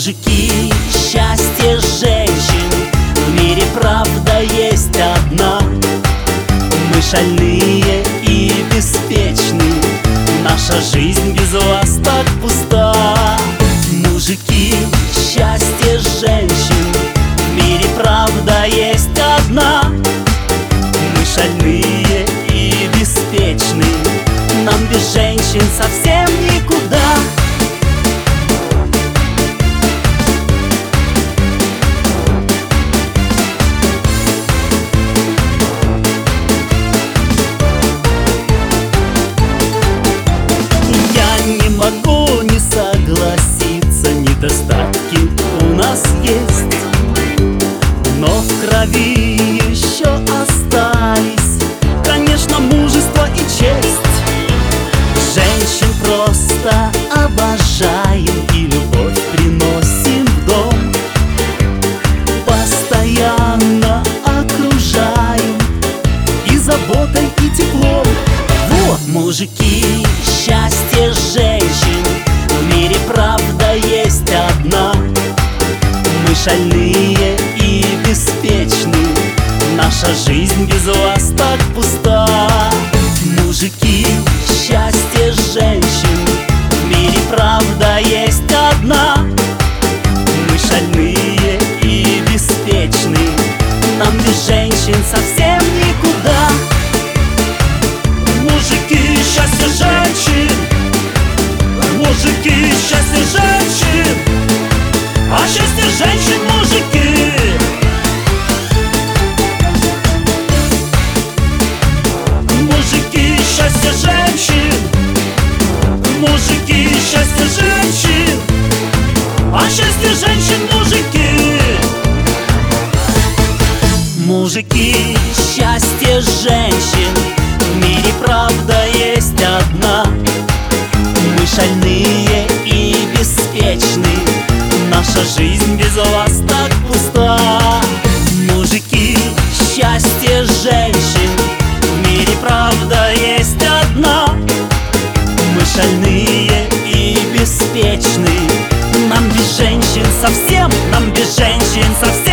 Мужики, счастье женщин, в мире правда есть одна. Мы шальные и беспечны, наша жизнь без вас так пуста. Мужики, счастье женщин, в мире правда есть одна. Мы шальные и беспечны, нам без женщин совсем никуда. Могу не согласиться, недостатки у нас есть, но в крови еще остались, конечно, мужество и честь. Женщин просто обожаем и любовь приносим в дом, постоянно окружаем и заботой, и теплом. Вот, мужики, счастье женщин, в мире правда есть одна. Мы шальные и беспечны, наша жизнь без вас так пуста. Мужики, счастье женщин, в мире правда есть одна. Мы шальные и беспечны, нам без женщин совсем никуда. Мужики, счастье женщин, мужики, счастье женщин, а счастье женщин мужики. Мужики, счастье женщин, мужики, счастье женщин, а счастье женщин мужики. Мужики, счастье женщин, в мире правда есть одна. Мы шальные и беспечны, наша жизнь без вас так пуста. Мужики, счастье женщин, в мире правда есть одна. Мы шальные и беспечны, нам без женщин совсем, нам без женщин совсем.